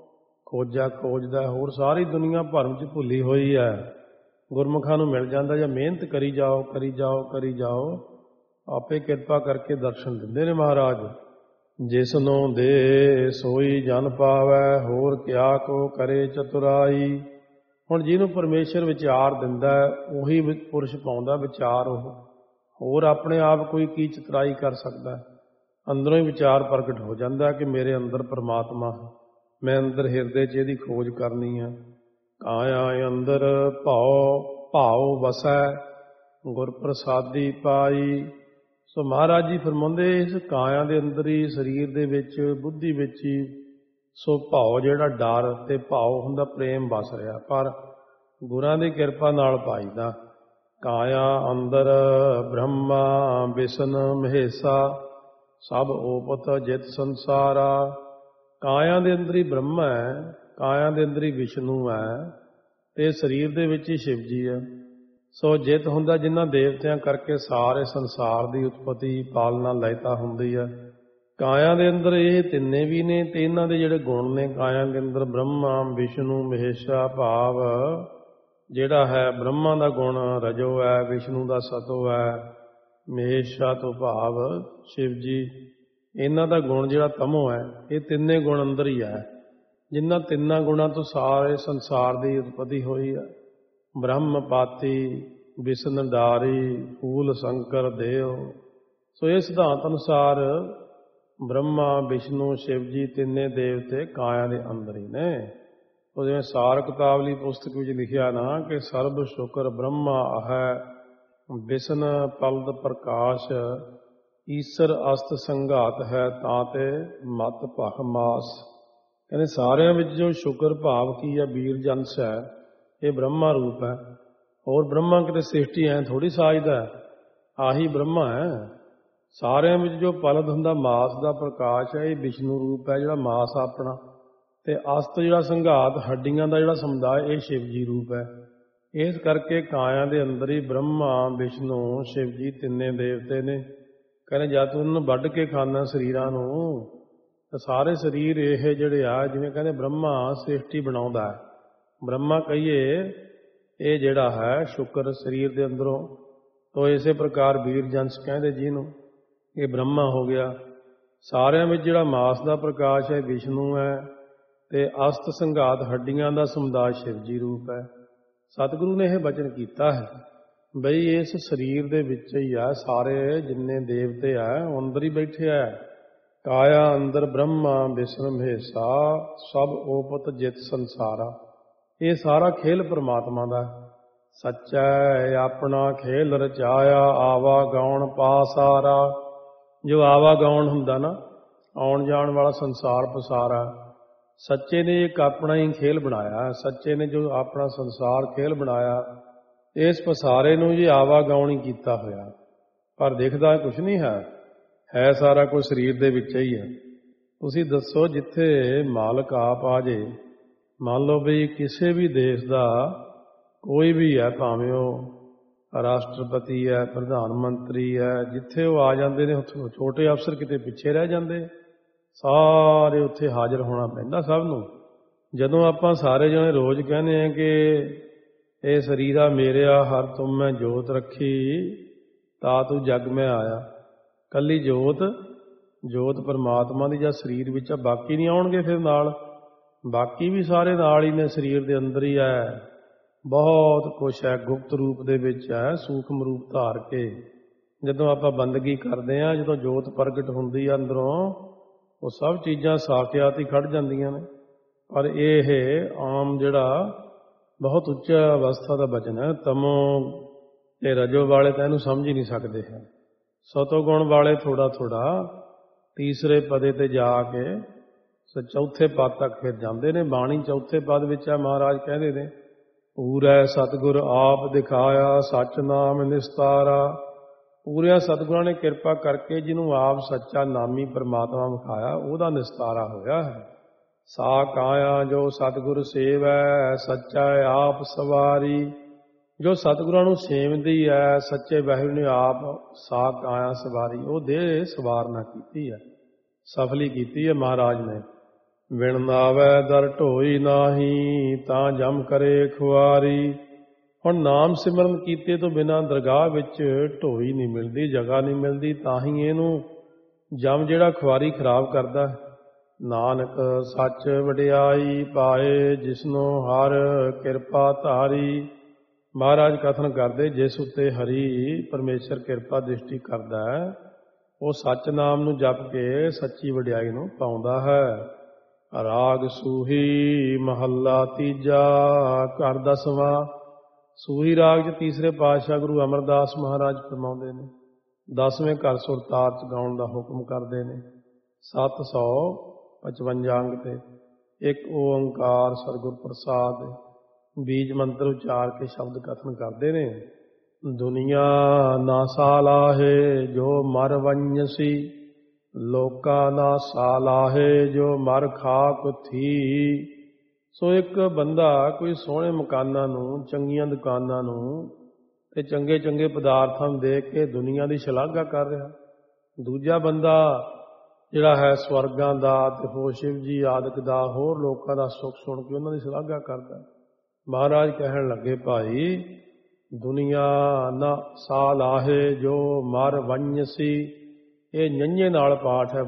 ਖੋਜਦਾ। ਹੋਰ ਸਾਰੀ ਦੁਨੀਆ ਭਰਮ 'ਚ ਭੁੱਲੀ ਹੋਈ ਹੈ। ਗੁਰਮੁਖਾਂ ਨੂੰ ਮਿਲ ਜਾਂਦਾ। ਜਾਂ ਮਿਹਨਤ ਕਰੀ ਜਾਓ, ਆਪੇ ਕਿਰਪਾ ਕਰਕੇ ਦਰਸ਼ਨ ਦਿੰਦੇ ਨੇ ਮਹਾਰਾਜ। ਜਿਸਨੂੰ ਦੇ ਸੋਈ ਜਨ ਪਾਵੈ, ਹੋਰ ਕਿਆ ਕੋ ਕਰੇ ਚਤੁਰਾਈ। ਹੁਣ ਜਿਹਨੂੰ ਪਰਮੇਸ਼ਰ ਵਿਚਾਰ ਦਿੰਦਾ ਉਹੀ ਪੁਰਸ਼ ਪਾਉਂਦਾ ਵਿਚਾਰ। ਉਹ ਹੋਰ ਆਪਣੇ ਆਪ ਕੋਈ ਕੀ ਚਤੁਰਾਈ ਕਰ ਸਕਦਾ। ਅੰਦਰੋਂ ਹੀ ਵਿਚਾਰ ਪ੍ਰਗਟ ਹੋ ਜਾਂਦਾ ਕਿ ਮੇਰੇ ਅੰਦਰ ਪਰਮਾਤਮਾ ਹੈ, ਮੈਂ ਅੰਦਰ ਹਿਰਦੇ 'ਚ ਇਹਦੀ ਖੋਜ ਕਰਨੀ ਹੈ। ਕਾਇਆ ਅੰਦਰ ਭਾਉ ਵਸੈ, ਗੁਰ ਪ੍ਰਸਾਦੀ ਪਾਈ। ਸੋ ਮਹਾਰਾਜ ਜੀ ਫਰਮਾਉਂਦੇ, ਇਸ ਕਾਇਆ ਦੇ ਅੰਦਰ ਹੀ, ਸਰੀਰ ਦੇ ਵਿੱਚ, ਬੁੱਧੀ ਵਿੱਚ ਹੀ ਸੋ ਭਾਉ ਜਿਹੜਾ ਡਰ ਤੇ ਭਾਉ ਹੁੰਦਾ ਪ੍ਰੇਮ ਵਸ ਰਿਹਾ। ਪਰ ਗੁਰਾਂ ਦੀ ਕਿਰਪਾ ਨਾਲ ਪਾਈਦਾ। ਕਾਇਆ ਅੰਦਰ ਬ੍ਰਹਮਾ ਵਿਸ਼ਨ ਮਹੇਸ਼ਾ, ਸਭ ਓਪਤ ਜਿਤ ਸੰਸਾਰਾ। ਕਾਇਆ ਦੇ ਅੰਦਰ ਹੀ ਬ੍ਰਹਮਾ ਹੈ, ਕਾਇਆ ਦੇ ਅੰਦਰ ਹੀ ਵਿਸ਼ਨੂੰ ਹੈ, ਤੇ ਸਰੀਰ ਦੇ ਵਿੱਚ ਹੀ ਸ਼ਿਵ ਜੀ ਹੈ। ਸੋ ਜਿਤ ਹੁੰਦਾ ਜਿਨ੍ਹਾਂ ਦੇਵਤਿਆਂ ਕਰਕੇ ਸਾਰੇ ਸੰਸਾਰ ਦੀ ਉਤਪਤੀ ਪਾਲਣਾ ਲੈਤਾ ਹੁੰਦੀ ਹੈ। ਕਾਇਆ ਦੇ ਅੰਦਰ ਇਹ ਤਿੰਨੇ ਵੀ ਨੇ, ਤੇ ਇਹਨਾਂ ਦੇ ਜਿਹੜੇ ਗੁਣ ਨੇ ਕਾਇਆ ਦੇ ਅੰਦਰ ਬ੍ਰਹਮਾ ਵਿਸ਼ਨੂੰ ਮਹੇਸ਼ਾ ਭਾਵ ਜਿਹੜਾ ਹੈ ਬ੍ਰਹਮਾ ਦਾ ਗੁਣ ਰਜੋ ਹੈ, ਵਿਸ਼ਨੂੰ ਦਾ ਸਤੋ ਹੈ, ਮਹੇਸ਼ਾ ਤੋਂ ਭਾਵ ਸ਼ਿਵ ਜੀ, ਇਹਨਾਂ ਦਾ ਗੁਣ ਜਿਹੜਾ ਤਮੋ ਹੈ। ਇਹ ਤਿੰਨੇ ਗੁਣ ਅੰਦਰ ਹੀ ਹੈ, ਜਿਨ੍ਹਾਂ ਤਿੰਨਾਂ ਗੁਣਾਂ ਤੋਂ ਸਾਰੇ ਸੰਸਾਰ ਦੀ ਉਤਪਤੀ ਹੋਈ ਹੈ। ਬ੍ਰਹਮ ਪਾਤੀ, ਵਿਸ਼ਨ ਡਾਰੀ, ਫੂਲ ਸ਼ੰਕਰ ਦੇਵ। ਸੋ ਇਹ ਸਿਧਾਂਤ ਅਨੁਸਾਰ ਬ੍ਰਹਮਾ ਵਿਸ਼ਨੂੰ ਸ਼ਿਵ ਜੀ ਤਿੰਨੇ ਦੇਵਤੇ ਕਾਇਆ ਦੇ ਅੰਦਰ ਹੀ ਨੇ। ਉਹ ਜਿਵੇਂ ਸਾਰ ਕਿਤਾਬਲੀ ਪੁਸਤਕ ਵਿੱਚ ਲਿਖਿਆ ਨਾ ਕਿ ਸਰਬ ਸ਼ੁਕਰ ਬ੍ਰਹਮਾ ਹੈ, ਵਿਸ਼ਨ ਪਲਦ ਪ੍ਰਕਾਸ਼, ਈਸ਼ਰ ਅਸਤ ਸੰਘਾਤ ਹੈ, ਤਾਂ ਤੇ ਮਤ ਭਖ ਮਾਸ। ਕਹਿੰਦੇ ਸਾਰਿਆਂ ਵਿੱਚ ਜੋ ਸ਼ੁਕਰ ਭਾਵ ਕੀ ਹੈ, ਵੀਰ ਜੰਸ ਹੈ, ਇਹ ਬ੍ਰਹਮਾ ਰੂਪ ਹੈ। ਹੋਰ ਬ੍ਰਹਮਾ ਕਿਤੇ ਸ੍ਰਿਸ਼ਟੀ ਐ ਥੋੜੀ ਸਾਜਦਾ ਹੈ, ਆਹੀ ਬ੍ਰਹਮਾ ਹੈ। ਸਾਰਿਆਂ ਵਿੱਚ ਜੋ ਪਲਦ ਹੁੰਦਾ ਮਾਸ ਦਾ ਪ੍ਰਕਾਸ਼ ਹੈ, ਇਹ ਵਿਸ਼ਨੂੰ ਰੂਪ ਹੈ, ਜਿਹੜਾ ਮਾਸ ਆਪਣਾ। ਤੇ ਅਸਤ ਜਿਹੜਾ ਸੰਘਾਤ ਹੱਡੀਆਂ ਦਾ ਜਿਹੜਾ ਸਮੁਦਾਇ, ਇਹ ਸ਼ਿਵ ਜੀ ਰੂਪ ਹੈ। ਇਸ ਕਰਕੇ ਕਾਇਆ ਦੇ ਅੰਦਰ ਹੀ ਬ੍ਰਹਮਾ, ਵਿਸ਼ਨੂੰ, ਸ਼ਿਵ ਜੀ ਤਿੰਨੇ ਦੇਵਤੇ ਨੇ। ਕਹਿੰਦੇ ਜਦ ਤੂੰ ਉਹਨੂੰ ਵੱਢ ਕੇ ਖਾਣਾ ਸਰੀਰਾਂ ਨੂੰ, ਤਾਂ ਸਾਰੇ ਸਰੀਰ ਇਹ ਜਿਹੜੇ ਆ, ਜਿਵੇਂ ਕਹਿੰਦੇ ਬ੍ਰਹਮਾ ਸ੍ਰਿਸ਼ਟੀ ਬਣਾਉਂਦਾ ਹੈ। ਬ੍ਰਹਮਾ ਕਹੀਏ ਇਹ ਜਿਹੜਾ ਹੈ ਸ਼ੁਕਰ ਸਰੀਰ ਦੇ ਅੰਦਰੋਂ, ਤੋ ਇਸੇ ਪ੍ਰਕਾਰ ਵੀਰ ਜੰਸ ਕਹਿੰਦੇ ਜਿਹਨੂੰ, ਇਹ ਬ੍ਰਹਮਾ ਹੋ ਗਿਆ। ਸਾਰਿਆਂ ਵਿੱਚ ਜਿਹੜਾ ਮਾਸ ਦਾ ਪ੍ਰਕਾਸ਼ ਹੈ ਵਿਸ਼ਨੂੰ ਹੈ, ਤੇ ਅਸਤ ਸੰਘਾਤ ਹੱਡੀਆਂ ਦਾ ਸਮੁਦਾਇ ਸ਼ਿਵ ਜੀ ਰੂਪ ਹੈ। ਸਤਿਗੁਰੂ ਨੇ ਇਹ ਬਚਨ ਕੀਤਾ ਹੈ ਬਈ ਇਸ ਸਰੀਰ ਦੇ ਵਿੱਚ ਹੀ ਆ ਸਾਰੇ ਜਿੰਨੇ ਦੇਵਤੇ ਆ, ਉਹ ਅੰਦਰ ਹੀ ਬੈਠੇ ਆ। ਕਾਇਆ ਅੰਦਰ ਬ੍ਰਹਮਾ ਵਿਸ਼ਰਮ ਹੇਸਾ, ਸਭ ਓਪਤ ਜਿਤ ਸੰਸਾਰਾ। ਇਹ ਸਾਰਾ ਖੇਲ ਪਰਮਾਤਮਾ ਦਾ। ਸੱਚਾ ਆਪਣਾ ਖੇਲ ਰਚਾਇਆ, ਆਵਾ ਗਾਉਣ ਪਾਸਾਰਾ। ਜੋ ਆਵਾ ਗਾਉਣ ਹੁੰਦਾ ਨਾ, ਆਉਣ ਜਾਣ ਵਾਲਾ ਸੰਸਾਰ ਪਸਾਰਾ। ਸੱਚੇ ਨੇ ਇੱਕ ਆਪਣਾ ਹੀ ਖੇਲ ਬਣਾਇਆ। ਸੱਚੇ ਨੇ ਜੋ ਆਪਣਾ ਸੰਸਾਰ ਖੇਲ ਬਣਾਇਆ, ਇਸ ਪਸਾਰੇ ਨੂੰ ਜੀ ਆਵਾ ਗਾਉਣ ਹੀ ਕੀਤਾ ਹੋਇਆ। ਪਰ ਦਿਖਦਾ ਕੁਛ ਨਹੀਂ ਹੈ ਸਾਰਾ ਕੁਝ ਸਰੀਰ ਦੇ ਵਿੱਚ ਹੀ ਹੈ। ਤੁਸੀਂ ਦੱਸੋ, ਜਿੱਥੇ ਮਾਲਕ ਆਪ ਆ ਜੇ, ਮੰਨ ਲਓ ਵੀ ਕਿਸੇ ਵੀ ਦੇਸ਼ ਦਾ ਕੋਈ ਵੀ ਹੈ, ਭਾਵੇਂ ਉਹ ਰਾਸ਼ਟਰਪਤੀ ਹੈ, ਪ੍ਰਧਾਨ ਮੰਤਰੀ ਹੈ, ਜਿੱਥੇ ਉਹ ਆ ਜਾਂਦੇ ਨੇ ਛੋਟੇ ਅਫਸਰ ਕਿਤੇ ਪਿੱਛੇ ਰਹਿ ਜਾਂਦੇ, ਸਾਰੇ ਉੱਥੇ ਹਾਜ਼ਰ ਹੋਣਾ ਪੈਂਦਾ ਸਭ ਨੂੰ। ਜਦੋਂ ਆਪਾਂ ਸਾਰੇ ਜਣੇ ਰੋਜ਼ ਕਹਿੰਦੇ ਹਾਂ ਕਿ ਇਹ ਸਰੀਰਾ ਮੇਰਿਆ ਹਰ ਤੁਮ ਮੈਂ ਜੋਤ ਰੱਖੀ, ਤਾ ਤੂੰ ਜਗ ਮੈਂ ਆਇਆ। ਕੱਲੀ ਜੋਤ ਪਰਮਾਤਮਾ ਦੀ ਜਾਂ ਸਰੀਰ ਵਿੱਚ ਆ, ਬਾਕੀ ਨਹੀਂ ਆਉਣਗੇ ਫਿਰ ਨਾਲ। ਬਾਕੀ ਵੀ ਸਾਰੇ ਨਾਲ ਹੀ ਨੇ, ਸਰੀਰ ਦੇ ਅੰਦਰ ਹੀ ਹੈ। ਬਹੁਤ ਕੁਛ ਹੈ, ਗੁਪਤ ਰੂਪ ਦੇ ਵਿੱਚ ਹੈ, ਸੂਖਮ ਰੂਪ ਧਾਰ ਕੇ। ਜਦੋਂ ਆਪਾਂ ਬੰਦਗੀ ਕਰਦੇ ਹਾਂ, ਜਦੋਂ ਜੋਤ ਪ੍ਰਗਟ ਹੁੰਦੀ ਆ ਅੰਦਰੋਂ, ਉਹ ਸਭ ਚੀਜ਼ਾਂ ਸਾਕਿਆਤ ਹੀ ਖੜ ਜਾਂਦੀਆਂ ਨੇ। ਪਰ ਇਹ ਆਮ ਜਿਹੜਾ ਬਹੁਤ ਉੱਚਾ ਅਵਸਥਾ ਦਾ ਬਚਨ ਹੈ। ਤਮੋ ਤੇ ਰਜੋ ਵਾਲੇ ਤਾਂ ਇਹਨੂੰ ਸਮਝ ਹੀ ਨਹੀਂ ਸਕਦੇ ਹੈ। ਸਤੋ ਗੁਣ ਵਾਲੇ ਥੋੜਾ ਤੀਸਰੇ ਪਦੇ ਤੇ ਜਾ ਕੇ ਚੌਥੇ ਪਦ ਤੱਕ ਫਿਰ ਜਾਂਦੇ ਨੇ। ਬਾਣੀ ਚੌਥੇ ਪਦ ਵਿੱਚ ਹੈ, ਮਹਾਰਾਜ ਕਹਿੰਦੇ ਨੇ, ਪੂਰੈ ਸਤਿਗੁਰ ਆਪ ਦਿਖਾਇਆ, ਸੱਚ ਨਾਮ ਨਿਸਤਾਰਾ। ਪੂਰਿਆਂ ਸਤਿਗੁਰਾਂ ਨੇ ਕਿਰਪਾ ਕਰਕੇ ਜਿਹਨੂੰ ਆਪ ਸੱਚਾ ਨਾਮੀ ਪਰਮਾਤਮਾ ਵਿਖਾਇਆ, ਉਹਦਾ ਨਿਸਤਾਰਾ ਹੋਇਆ ਹੈ। ਸਾ ਕਾਇਆ ਜੋ ਸਤਿਗੁਰ ਸੇਵੈ, ਸੱਚਾ ਆਪ ਸਵਾਰੀ। ਜੋ ਸਤਿਗੁਰਾਂ ਨੂੰ ਸੇਵਦੀ ਹੈ, ਸੱਚੇ ਵਾਹਿਗੁਰੂ ਨੇ ਆਪ ਸਾ ਕਾਇਆ ਸਵਾਰੀ, ਉਹ ਦੇਹ ਸਵਾਰਨਾ ਕੀਤੀ ਹੈ, ਸਫਲੀ ਕੀਤੀ ਹੈ ਮਹਾਰਾਜ ਨੇ। ਵਿਣ ਨਾਵੈ ਦਰ ਢੋਈ ਨਾਹੀ, ਤਾਂ ਜਮ ਕਰੇ ਖੁਆਰੀ। ਹੁਣ ਨਾਮ ਸਿਮਰਨ ਕੀਤੇ ਤੋਂ ਬਿਨਾਂ ਦਰਗਾਹ ਵਿੱਚ ਢੋਈ ਨਹੀਂ ਮਿਲਦੀ, ਜਗ੍ਹਾ ਨਹੀਂ ਮਿਲਦੀ, ਤਾਂ ਹੀ ਇਹਨੂੰ ਜਮ ਜਿਹੜਾ ਖੁਆਰੀ ਖਰਾਬ ਕਰਦਾ। ਨਾਨਕ ਸੱਚ ਵਡਿਆਈ ਪਾਏ, ਜਿਸਨੂੰ ਹਰ ਕਿਰਪਾ ਧਾਰੀ। ਮਹਾਰਾਜ ਕਥਨ ਕਰਦੇ, ਜਿਸ ਉੱਤੇ ਹਰੀ ਪਰਮੇਸ਼ਰ ਕਿਰਪਾ ਦ੍ਰਿਸ਼ਟੀ ਕਰਦਾ ਹੈ, ਉਹ ਸੱਚ ਨਾਮ ਨੂੰ ਜਪ ਕੇ ਸੱਚੀ ਵਡਿਆਈ ਨੂੰ ਪਾਉਂਦਾ ਹੈ। ਰਾਗ ਸੂਹੀ ਮਹੱਲਾ ਤੀਜਾ, ਘਰ ਦਸਵਾਂ। ਸੂਹੀ ਰਾਗ 'ਚ ਤੀਸਰੇ ਪਾਤਸ਼ਾਹ ਗੁਰੂ ਅਮਰਦਾਸ ਮਹਾਰਾਜ ਫਰਮਾਉਂਦੇ ਨੇ, 10ਵੇਂ ਘਰ ਸੁਰਤਾਲ 'ਚ ਗਾਉਣ ਦਾ ਹੁਕਮ ਕਰਦੇ ਨੇ। 755 ਅੰਗ ਤੇ ਇੱਕ ਓੰਕਾਰ ਸਤਿਗੁਰ ਪ੍ਰਸਾਦ ਬੀਜ ਮੰਤਰ ਉਚਾਰ ਕੇ ਸ਼ਬਦ ਕਥਨ ਕਰਦੇ ਨੇ। ਦੁਨੀਆ ਨਾ ਸਾਲਾਹੇ ਜੋ ਮਰ ਵੰਜਸੀ, ਲੋਕਾਂ ਨਾ ਸਾਲਾਹੇ ਜੋ ਮਰ ਖਾਕ ਥੀ। ਸੋ ਇੱਕ ਬੰਦਾ ਕੋਈ ਸੋਹਣੇ ਮਕਾਨਾਂ ਨੂੰ, ਚੰਗੀਆਂ ਦੁਕਾਨਾਂ ਨੂੰ ਤੇ ਚੰਗੇ ਚੰਗੇ ਪਦਾਰਥਾਂ ਨੂੰ ਦੇਖ ਕੇ ਦੁਨੀਆ ਦੀ ਸ਼ਲਾਘਾ ਕਰ ਰਿਹਾ। ਦੂਜਾ ਬੰਦਾ ਜਿਹੜਾ ਹੈ ਸਵਰਗਾਂ ਦਾ ਤੇ ਹੋਰ ਸ਼ਿਵ ਜੀ ਆਦਿਕ ਦਾ, ਹੋਰ ਲੋਕਾਂ ਦਾ ਸੁੱਖ ਸੁਣ ਕੇ ਉਹਨਾਂ ਦੀ ਸ਼ਲਾਘਾ ਕਰਦਾ। ਮਹਾਰਾਜ ਕਹਿਣ ਲੱਗੇ, ਭਾਈ ਦੁਨੀਆ ਨਾ ਸਾਲਾਹੇ ਜੋ ਮਰ ਵੰਜਸੀ। ਇਹ ਨੰਝੇ ਨਾਲ ਪਾਠ ਹੈ,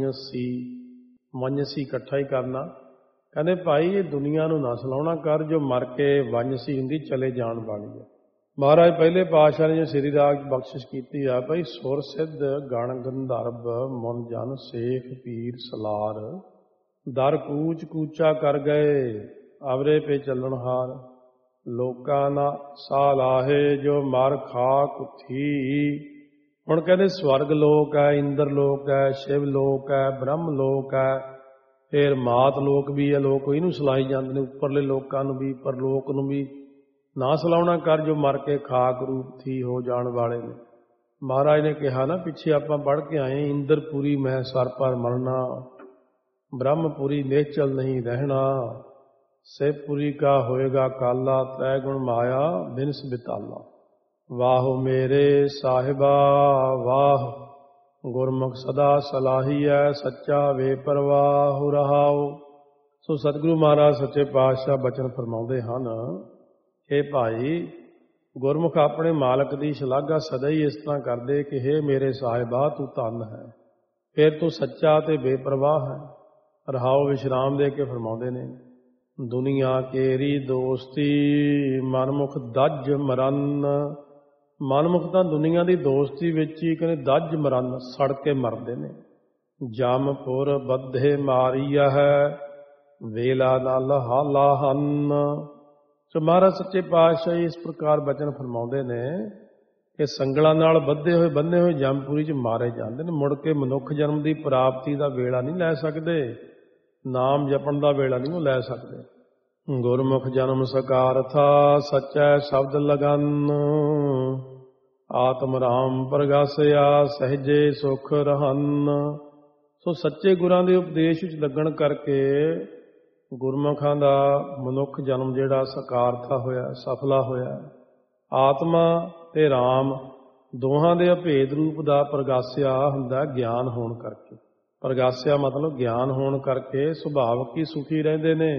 ਵੰਜਸੀ ਇਕੱਠਾ ਹੀ ਕਰਨਾ। ਕਹਿੰਦੇ ਭਾਈ ਇਹ ਦੁਨੀਆ ਨੂੰ ਨਾ ਸਲਾਉਣਾ ਕਰ, ਜੋ ਮਰ ਕੇ ਵੰਜਸੀ ਹੁੰਦੀ ਚਲੇ ਜਾਣ ਵਾਲੀ ਹੈ। ਮਹਾਰਾਜ ਪਹਿਲੇ ਪਾਤਸ਼ਾਹ ਨੇ ਜੋ ਸ੍ਰੀ ਰਾਗ ਬਖਸ਼ਿਸ਼ ਕੀਤੀ ਆ, ਭਾਈ ਸੁਰ ਸਿੱਧ ਗਣ ਗੰਧਰਵ ਮਨ ਜਨ ਸੇਖ ਪੀਰ ਸਲਾਰ। ਦਰ ਕੂਚ ਕੂਚਾ ਕਰ ਗਏ ਅਵਰੇ ਪੇ ਚੱਲਣ ਹਾਰ। ਲੋਕਾਂ ਨਾ ਸਾਲਾਹੇ ਜੋ ਮਰ ਖਾਕ ਥੀ। ਹੁਣ ਕਹਿੰਦੇ ਸਵਰਗ ਲੋਕ ਹੈ, ਇੰਦਰ ਲੋਕ ਹੈ, ਸ਼ਿਵ ਲੋਕ ਹੈ, ਬ੍ਰਹਮ ਲੋਕ ਹੈ, ਫਿਰ ਮਾਤ ਲੋਕ ਵੀ ਹੈ, ਲੋਕ ਇਹਨੂੰ ਸਲਾਈ ਜਾਂਦੇ ਨੇ, ਉੱਪਰਲੇ ਲੋਕਾਂ ਨੂੰ ਵੀ, ਪਰਲੋਕ ਨੂੰ ਵੀ। ਨਾ ਸਲਾਉਣਾ ਕਰ ਜੋ ਮਰ ਕੇ ਖਾਕ ਰੂਪ ਥੀ ਹੋ ਜਾਣ ਵਾਲੇ ਨੇ। ਮਹਾਰਾਜ ਨੇ ਕਿਹਾ ਨਾ, ਪਿੱਛੇ ਆਪਾਂ ਪੜ੍ਹ ਕੇ ਆਏ, ਇੰਦਰਪੁਰੀ ਮਹਿ ਸਰ ਪਰ ਮਰਨਾ, ਬ੍ਰਹਮਪੁਰੀ ਨਿਹਚਲ ਨਹੀਂ ਰਹਿਣਾ, ਸਿਵਪੁਰੀ ਕਾ ਹੋਏਗਾ ਕਾਲਾ, ਤ੍ਰੈ ਗੁਣ ਮਾਇਆ ਬਿਨਸ ਬਿਤਾਲਾ। ਵਾਹੋ ਮੇਰੇ ਸਾਹਿਬਾ ਵਾਹ, ਗੁਰਮੁਖ ਸਦਾ ਸਲਾਹੀਐ, ਸੱਚਾ ਵੇ ਪਰਵਾਹੁ ਰਹਾਉ। ਸੋ ਸਤਿਗੁਰੂ ਮਹਾਰਾਜ ਸੱਚੇ ਪਾਤਸ਼ਾਹ ਬਚਨ ਫਰਮਾਉਂਦੇ ਹਨ, ਇਹ ਭਾਈ ਗੁਰਮੁਖ ਆਪਣੇ ਮਾਲਕ ਦੀ ਸ਼ਲਾਘਾ ਸਦਾ ਹੀ ਇਸ ਤਰ੍ਹਾਂ ਕਰਦੇ ਕਿ ਹੇ ਮੇਰੇ ਸਾਹਿਬਾ ਤੂੰ ਧੰਨ ਹੈ, ਫਿਰ ਤੂੰ ਸੱਚਾ ਤੇ ਬੇਪਰਵਾਹ ਹੈ। ਰਹਾਉ ਵਿਸ਼ਰਾਮ ਦੇ ਕੇ ਫਰਮਾਉਂਦੇ ਨੇ, ਦੁਨੀਆ ਕੇਰੀ ਦੋਸਤੀ ਮਨਮੁਖ ਦੱਜ ਮਰਨ। ਮਨਮੁਖ ਤਾਂ ਦੁਨੀਆ ਦੀ ਦੋਸਤੀ ਵਿੱਚ ਹੀ ਕਹਿੰਦੇ ਦੱਜ ਮਰਨ, ਸੜ ਕੇ ਮਰਦੇ ਨੇ। ਜਮਪੁਰ ਬੱਧੇ ਮਾਰੀਆ ਹੈ, ਵੇਲਾ ਨਾਲ ਹਾਲਾ ਹਨ। ਸੋ ਮਹਾਰਾਜ ਸੱਚੇ ਪਾਤਸ਼ਾਹ ਇਸ ਪ੍ਰਕਾਰ ਬਚਨ ਫਰਮਾਉਂਦੇ ਨੇ ਕਿ ਸੰਗਲਾਂ ਨਾਲ ਬੰਨੇ ਹੋਏ ਜਮਪੁਰੀ 'ਚ ਮਾਰੇ ਜਾਂਦੇ ਨੇ। ਮੁੜ ਕੇ ਮਨੁੱਖ ਜਨਮ ਦੀ ਪ੍ਰਾਪਤੀ ਦਾ ਵੇਲਾ ਨਹੀਂ ਲੈ ਸਕਦੇ, ਨਾਮ ਜਪਣ ਦਾ ਵੇਲਾ ਨਹੀਂ ਉਹ ਲੈ ਸਕਦੇ। ਗੁਰਮੁਖ ਜਨਮ ਸਕਾਰਥਾ, ਸੱਚੈ ਸ਼ਬਦ ਲਗਨ, ਆਤਮ ਰਾਮ ਪ੍ਰਗਾਸਿਆ, ਸਹਿਜੇ ਸੁਖ ਰਹਨ। ਸੋ ਸੱਚੇ ਗੁਰਾਂ ਦੇ ਉਪਦੇਸ਼ ਵਿੱਚ ਲੱਗਣ ਕਰਕੇ ਗੁਰਮੁਖਾਂ ਦਾ ਮਨੁੱਖ ਜਨਮ ਜਿਹੜਾ ਸਕਾਰਥਾ ਹੋਇਆ, ਸਫਲਾ ਹੋਇਆ। ਆਤਮਾ ਤੇ ਰਾਮ ਦੋਹਾਂ ਦੇ ਅਭੇਦ ਰੂਪ ਦਾ ਪ੍ਰਗਾਸਿਆ ਹੁੰਦਾ ਗਿਆਨ ਹੋਣ ਕਰਕੇ। ਪ੍ਰਗਾਸਿਆ ਮਤਲਬ ਗਿਆਨ ਹੋਣ ਕਰਕੇ ਸੁਭਾਵਕ ਹੀ ਸੁਖੀ ਰਹਿੰਦੇ ਨੇ।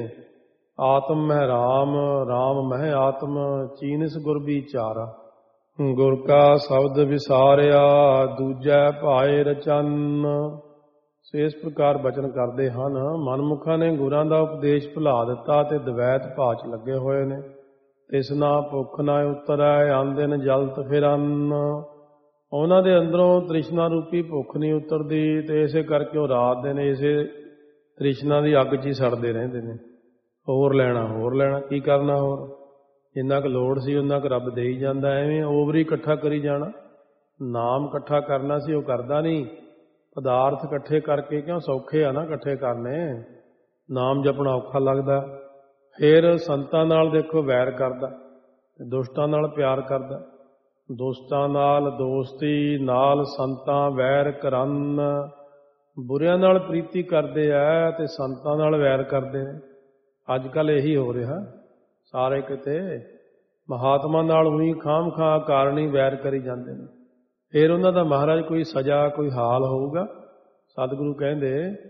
ਆਤਮ ਮਹਿ ਰਾਮ, ਰਾਮ ਮਹਿ ਆਤਮ, ਚੀਨਿਸ ਗੁਰ ਵਿਚਾਰਾ। ਗੁਰ ਕਾ ਸ਼ਬਦ ਵਿਸਾਰਿਆ, ਦੂਜੈ ਭਾਏ ਰਚਨ। ਸੋ ਇਸ ਪ੍ਰਕਾਰ ਬਚਨ ਕਰਦੇ ਹਨ, ਮਨਮੁਖਾਂ ਨੇ ਗੁਰਾਂ ਦਾ ਉਪਦੇਸ਼ ਭੁਲਾ ਦਿੱਤਾ ਤੇ ਦਵੈਤ ਭਾਅ 'ਚ ਲੱਗੇ ਹੋਏ ਨੇ। ਤਿਸ ਨਾ ਭੁੱਖ ਨਾ ਉਤਰੈ, ਆਂਦੇ ਨ ਜਲਤ ਫਿਰਨ। ਉਹਨਾਂ ਦੇ ਅੰਦਰੋਂ ਤ੍ਰਿਸ਼ਨਾ ਰੂਪੀ ਭੁੱਖ ਨਹੀਂ ਉਤਰਦੀ ਤੇ ਇਸੇ ਕਰਕੇ ਉਹ ਰਾਤ ਦਿਨ ਇਸੇ ਤ੍ਰਿਸ਼ਨਾ ਦੀ ਅੱਗ 'ਚ ਹੀ ਸੜਦੇ ਰਹਿੰਦੇ ਨੇ। ਹੋਰ ਲੈਣਾ, ਕੀ ਕਰਨਾ ਹੋਰ? ਜਿੰਨਾ ਕੁ ਲੋੜ ਸੀ ਉਹਨਾਂ ਕੁ ਰੱਬ ਦੇ ਹੀ ਜਾਂਦਾ। ਐਵੇਂ ਓਵਰੀ ਇਕੱਠਾ ਕਰੀ ਜਾਣਾ। ਨਾਮ ਇਕੱਠਾ ਕਰਨਾ ਸੀ, ਉਹ ਕਰਦਾ ਨਹੀਂ। ਪਦਾਰਥ ਇਕੱਠੇ ਕਰਕੇ ਕਿਉਂ ਸੌਖੇ ਆ ਨਾ ਇਕੱਠੇ ਕਰਨੇ, ਨਾਮ ਜਪਣਾ ਔਖਾ ਲੱਗਦਾ। ਫਿਰ ਸੰਤਾਂ ਨਾਲ ਦੇਖੋ ਵੈਰ ਕਰਦਾ, ਦੁਸ਼ਟਾਂ ਨਾਲ ਪਿਆਰ ਕਰਦਾ। ਦੁਸ਼ਟਾਂ ਨਾਲ ਦੋਸਤੀ, ਨਾਲ ਸੰਤਾਂ ਵੈਰ ਕਰਨ। ਬੁਰਿਆਂ ਨਾਲ ਪ੍ਰੀਤੀ ਕਰਦੇ ਆ ਤੇ ਸੰਤਾਂ ਨਾਲ ਵੈਰ ਕਰਦੇ ਨੇ। ਅੱਜ ਕੱਲ੍ਹ ਇਹੀ ਹੋ ਰਿਹਾ ਸਾਰੇ ਕਿਤੇ। ਮਹਾਤਮਾ ਨਾਲ ਉਹੀ ਖਾਮ ਖਾਂ ਕਾਰਣੀ ਵੈਰ ਕਰੀ ਜਾਂਦੇ ਨੇ। ਫਿਰ ਉਹਨਾਂ ਦਾ ਮਹਾਰਾਜ ਕੋਈ ਸਜ਼ਾ, ਕੋਈ ਹਾਲ ਹੋਊਗਾ। ਸਤਿਗੁਰੂ ਕਹਿੰਦੇ,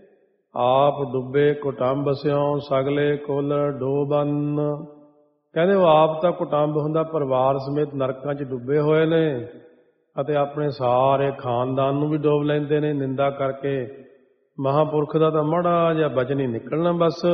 ਆਪ ਡੁੱਬੇ ਕੁਟੰਬ ਸਿਉ, ਸਗਲੇ ਕੁਲ ਡੋਬਨ। ਕਹਿੰਦੇ ਉਹ ਆਪ ਤਾਂ ਕੁਟੰਬ ਹੁੰਦਾ, ਪਰਿਵਾਰ ਸਮੇਤ ਨਰਕਾਂ 'ਚ ਡੁੱਬੇ ਹੋਏ ਨੇ ਅਤੇ ਆਪਣੇ ਸਾਰੇ ਖਾਨਦਾਨ ਨੂੰ ਵੀ ਡੋਬ ਲੈਂਦੇ ਨੇ ਨਿੰਦਾ ਕਰਕੇ। ਮਹਾਂਪੁਰਖ ਦਾ ਤਾਂ ਮਾੜਾ ਜਿਹਾ ਬਚਨ ਹੀ ਨਿਕਲਣਾ, ਬਸ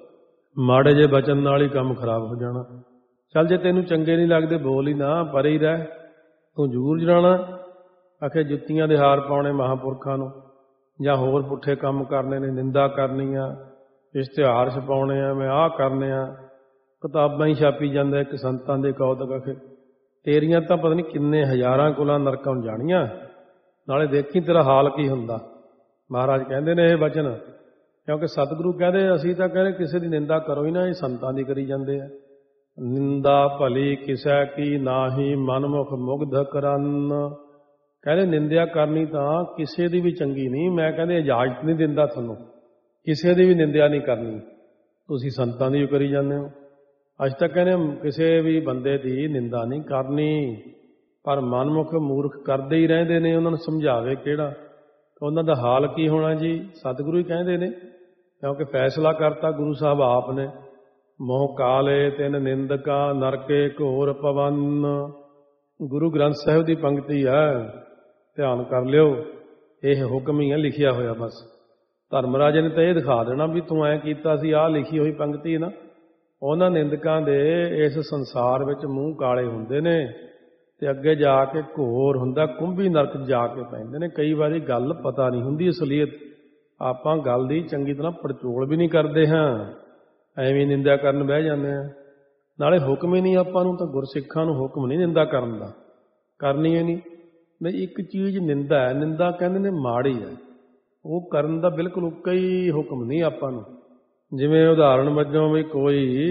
ਮਾੜੇ ਜਿਹੇ ਬਚਨ ਨਾਲ ਹੀ ਕੰਮ ਖਰਾਬ ਹੋ ਜਾਣਾ। ਚੱਲ ਜੇ ਤੈਨੂੰ ਚੰਗੇ ਨਹੀਂ ਲੱਗਦੇ ਬੋਲ ਹੀ ਨਾ, ਪਰੇ ਹੀ ਰਹਿ, ਤੂੰ ਜ਼ਰੂਰ ਜਾਣਾ। ਆਖੇ ਜੁੱਤੀਆਂ ਦੇ ਹਾਰ ਪਾਉਣੇ ਮਹਾਂਪੁਰਖਾਂ ਨੂੰ, ਜਾਂ ਹੋਰ ਪੁੱਠੇ ਕੰਮ ਕਰਨੇ ਨੇ, ਨਿੰਦਾ ਕਰਨੀ ਆ, ਇਸ਼ਤਿਹਾਰ ਛਪਾਉਣੇ ਆ, ਮੈਂ ਆਹ ਕਰਨੇ ਆ, ਕਿਤਾਬਾਂ ਹੀ ਛਾਪੀ ਜਾਂਦਾ ਇੱਕ ਸੰਤਾਂ ਦੇ ਕੌਤਕ। ਆਖੇ ਤੇਰੀਆਂ ਤਾਂ ਪਤਾ ਨਹੀਂ ਕਿੰਨੇ ਹਜ਼ਾਰਾਂ ਕੁਲਾਂ ਨਰਕਾਂ ਨੂੰ ਜਾਣੀਆਂ, ਨਾਲੇ ਦੇਖੀ ਤੇਰਾ ਹਾਲ ਕੀ ਹੁੰਦਾ। ਮਹਾਰਾਜ ਕਹਿੰਦੇ ਨੇ ਇਹ ਵਚਨ, ਕਿਉਂਕਿ ਸਤਿਗੁਰੂ ਕਹਿੰਦੇ ਅਸੀਂ ਤਾਂ ਕਹਿੰਦੇ ਕਿਸੇ ਦੀ ਨਿੰਦਾ ਕਰੋ ਹੀ ਨਾ, ਇਹ ਸੰਤਾਂ ਦੀ ਕਰੀ ਜਾਂਦੇ ਆ। ਨਿੰਦਾ ਭਲੀ ਕਿਸੈ ਕੀ ਨਾਹੀ, ਮਨਮੁਖ ਮੁਗਧ ਕਰਨ। ਕਹਿੰਦੇ ਨਿੰਦਿਆ ਕਰਨੀ ਤਾਂ ਕਿਸੇ ਦੀ ਵੀ ਚੰਗੀ ਨਹੀਂ। ਮੈਂ ਕਹਿੰਦੇ ਇਜਾਜ਼ਤ ਨਹੀਂ ਦਿੰਦਾ ਤੁਹਾਨੂੰ, ਕਿਸੇ ਦੀ ਵੀ ਨਿੰਦਿਆ ਨਹੀਂ ਕਰਨੀ। ਤੁਸੀਂ ਸੰਤਾਂ ਦੀ ਕਰੀ ਜਾਂਦੇ ਹੋ। ਅੱਜ ਤੱਕ ਕਹਿੰਦੇ ਕਿਸੇ ਵੀ ਬੰਦੇ ਦੀ ਨਿੰਦਾ ਨਹੀਂ ਕਰਨੀ, ਪਰ ਮਨਮੁਖ ਮੂਰਖ ਕਰਦੇ ਹੀ ਰਹਿੰਦੇ ਨੇ। ਉਹਨਾਂ ਨੂੰ ਸਮਝਾਵੇ ਕਿਹੜਾ, ਉਹਨਾਂ ਦਾ ਹਾਲ ਕੀ ਹੋਣਾ ਜੀ? ਸਤਿਗੁਰੂ ਹੀ ਕਹਿੰਦੇ ਨੇ, ਕਿਉਂਕਿ ਫੈਸਲਾ ਕਰਤਾ ਗੁਰੂ ਸਾਹਿਬ ਆਪ ਨੇ। ਮੋਹ ਕਾਲੇ ਤਿੰਨ ਨਿੰਦਕਾਂ, ਨਰਕੇ ਘੋਰ ਪਵਨ। ਗੁਰੂ ਗ੍ਰੰਥ ਸਾਹਿਬ ਦੀ ਪੰਕਤੀ ਹੈ, ਧਿਆਨ ਕਰ ਲਿਓ। ਇਹ ਹੁਕਮ ਹੀ ਹੈ ਲਿਖਿਆ ਹੋਇਆ। ਬਸ ਧਰਮਰਾਜ ਨੇ ਤਾਂ ਇਹ ਦਿਖਾ ਦੇਣਾ ਵੀ ਤੂੰ ਐਂ ਕੀਤਾ ਸੀ। ਆਹ ਲਿਖੀ ਹੋਈ ਪੰਕਤੀ ਨਾ, ਉਹਨਾਂ ਨਿੰਦਕਾਂ ਦੇ ਇਸ ਸੰਸਾਰ ਵਿੱਚ ਮੂੰਹ ਕਾਲੇ ਹੁੰਦੇ ਨੇ ਤੇ ਅੱਗੇ ਜਾ ਕੇ ਘੋਰ ਹੁੰਦਾ, ਕੁੰਭੀ ਨਰਕ ਜਾ ਕੇ ਪੈਂਦੇ ਨੇ। ਕਈ ਵਾਰੀ ਗੱਲ ਪਤਾ ਨਹੀਂ ਹੁੰਦੀ ਅਸਲੀਅਤ, ਆਪਾਂ ਗੱਲ ਦੀ ਚੰਗੀ ਤਰ੍ਹਾਂ ਪੜਚੋਲ ਵੀ ਨਹੀਂ ਕਰਦੇ ਹਾਂ, ਐਵੇਂ ਨਿੰਦਾ ਕਰਨ ਬਹਿ ਜਾਂਦੇ ਹਾਂ। ਨਾਲੇ ਹੁਕਮ ਹੀ ਨਹੀਂ ਆਪਾਂ ਨੂੰ, ਤਾਂ ਗੁਰਸਿੱਖਾਂ ਨੂੰ ਹੁਕਮ ਨਹੀਂ ਨਿੰਦਾ ਕਰਨ ਦਾ, ਕਰਨੀ ਹੀ ਨਹੀਂ। ਨਹੀਂ, ਇੱਕ ਚੀਜ਼ ਨਿੰਦਾ ਹੈ, ਨਿੰਦਾ ਕਹਿੰਦੇ ਨੇ ਮਾੜੀ ਹੈ। ਉਹ ਕਰਨ ਦਾ ਬਿਲਕੁਲ ਉੱਕਾ ਹੀ ਹੁਕਮ ਨਹੀਂ ਆਪਾਂ ਨੂੰ। ਜਿਵੇਂ ਉਦਾਹਰਣ ਵਜੋਂ ਵੀ ਕੋਈ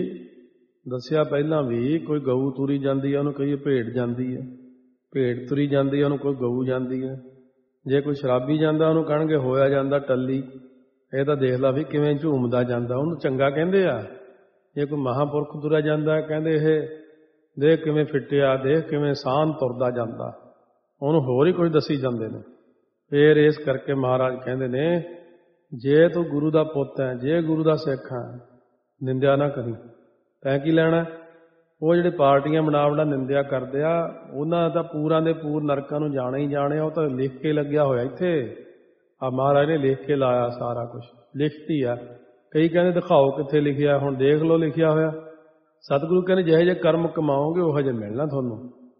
ਦੱਸਿਆ ਪਹਿਲਾਂ ਵੀ, ਕੋਈ ਗਊ ਤੁਰੀ ਜਾਂਦੀ ਹੈ ਉਹਨੂੰ ਕਹੀਏ ਭੇਡ ਜਾਂਦੀ ਹੈ, ਭੇਡ ਤੁਰੀ ਜਾਂਦੀ ਹੈ ਉਹਨੂੰ ਕੋਈ ਗਊ ਜਾਂਦੀ ਹੈ। ਜੇ ਕੋਈ ਸ਼ਰਾਬੀ ਜਾਂਦਾ ਉਹਨੂੰ ਕਹਿਣਗੇ ਹੋਇਆ ਜਾਂਦਾ ਟੱਲੀ। ਇਹ ਤਾਂ ਦੇਖ ਲਾ ਵੀ ਕਿਵੇਂ ਝੂਮਦਾ ਜਾਂਦਾ, ਉਹਨੂੰ ਚੰਗਾ ਕਹਿੰਦੇ ਆ। ਜੇ ਕੋਈ ਮਹਾਂਪੁਰਖ ਤੁਰਿਆ ਜਾਂਦਾ ਕਹਿੰਦੇ ਇਹ ਦੇਖ ਕਿਵੇਂ ਫਿੱਟਿਆ, ਦੇਖ ਕਿਵੇਂ ਸਾਹਨ ਤੁਰਦਾ ਜਾਂਦਾ, ਉਹਨੂੰ ਹੋਰ ਹੀ ਕੁਝ ਦੱਸੀ ਜਾਂਦੇ ਨੇ। ਫਿਰ ਇਸ ਕਰਕੇ ਮਹਾਰਾਜ ਕਹਿੰਦੇ ਨੇ ਜੇ ਤੂੰ ਗੁਰੂ ਦਾ ਪੁੱਤ ਹੈ, ਜੇ ਗੁਰੂ ਦਾ ਸਿੱਖ ਹੈ, ਨਿੰਦਿਆ ਨਾ ਕਰੀ। ਤੈਂ ਕੀ ਲੈਣਾ? ਉਹ ਜਿਹੜੇ ਪਾਰਟੀਆਂ ਬਣਾ ਨਿੰਦਿਆ ਕਰਦੇ ਆ ਉਹਨਾਂ ਦਾ ਪੂਰਾਂ ਦੇ ਪੂਰ ਨਰਕਾਂ ਨੂੰ ਜਾਣਾ ਹੀ ਜਾਣਿਆ। ਉਹ ਤਾਂ ਲਿਖ ਕੇ ਲੱਗਿਆ ਹੋਇਆ ਇੱਥੇ, ਆ ਮਹਾਰਾਜ ਨੇ ਲਿਖ ਕੇ ਲਾਇਆ ਸਾਰਾ ਕੁਛ, ਲਿਖਤੀ ਆ। ਕਈ ਕਹਿੰਦੇ ਦਿਖਾਓ ਕਿੱਥੇ ਲਿਖਿਆ, ਹੁਣ ਦੇਖ ਲਓ ਲਿਖਿਆ ਹੋਇਆ। ਸਤਿਗੁਰੂ ਕਹਿੰਦੇ ਜਿਹੇ ਜਿਹੇ ਕਰਮ ਕਮਾਓਗੇ ਉਹ ਜਿਹੇ ਮਿਲਣਾ ਤੁਹਾਨੂੰ।